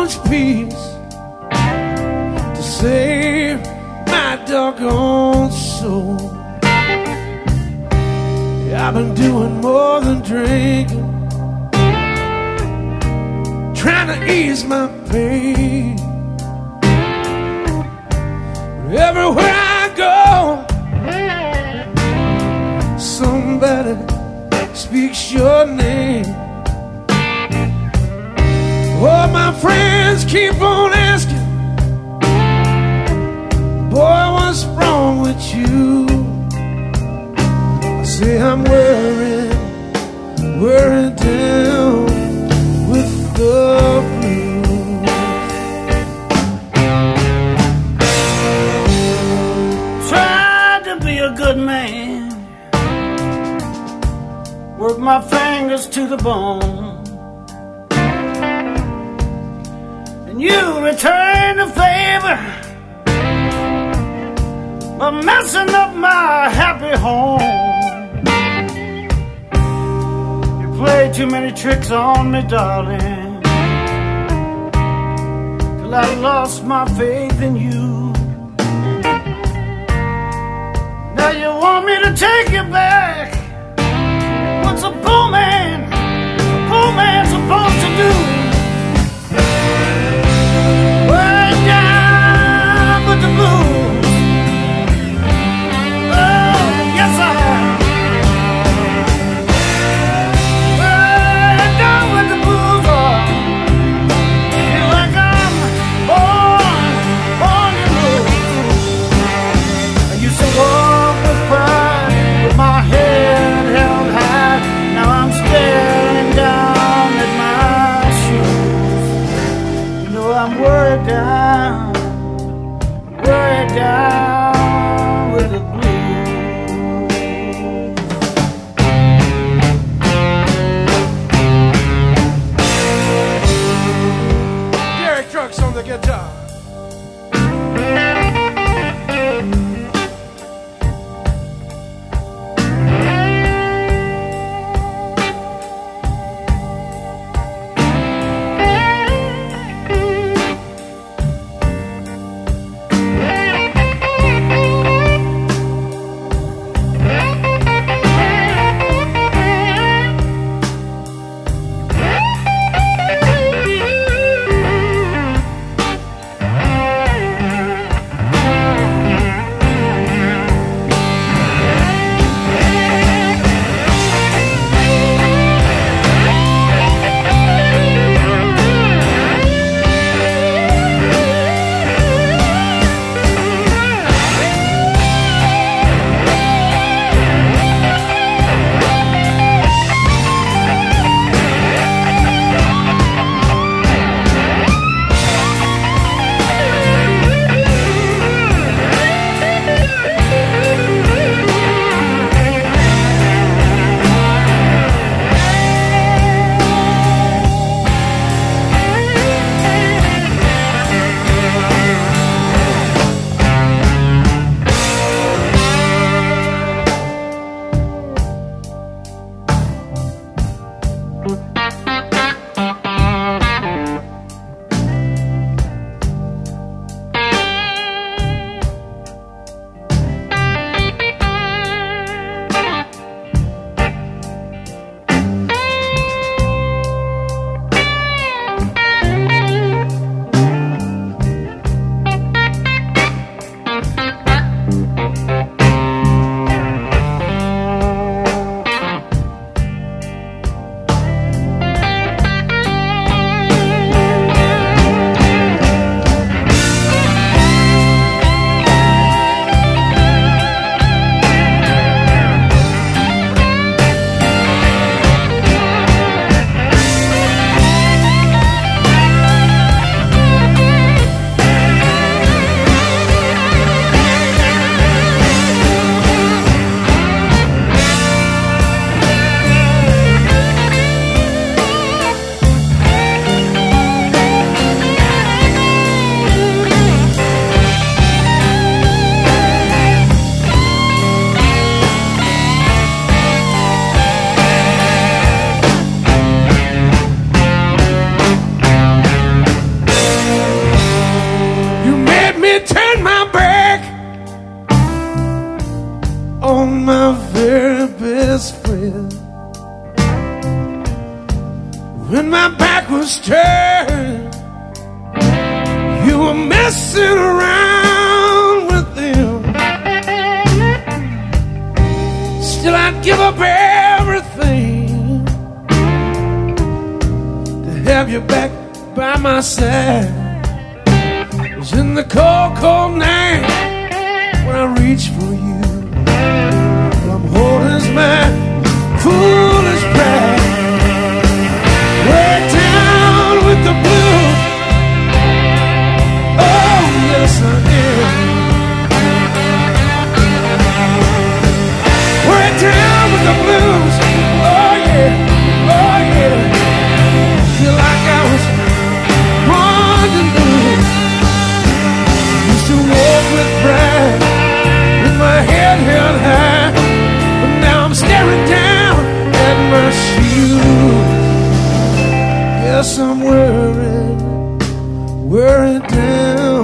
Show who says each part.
Speaker 1: much peace to save my doggone soul. I've been doing more than drinking, trying to ease my pain. But everywhere I go, somebody speaks your name. Oh, my friends keep on asking, boy, what's wrong with you? I say I'm worried down with the blues.
Speaker 2: Tried to be a good man, work my fingers to the bone, and you return the favor by messing up my happy home. You played too many tricks on me, darling, till I lost my faith in you. Now you want me to take you back. What's a poor man supposed to do? Way down with the blues. Oh, yes I am. Way down with the blues. Oh, feel like I'm born to lose. I used to walk with pride with my head
Speaker 1: with. When my back was turned, you were messing around with them. Still I'd give up everything to have you back by my side. It was in the cold, cold night when I reached for you. All I'm holding is my foolish pride. Way down with the blues. Oh, yes I am. Way down with the blues. Oh yeah, oh yeah. Feel like I was born to lose. Used to walk with pride, with my head held high, but now I'm staring down at my shoes. Yes, I'm worried down.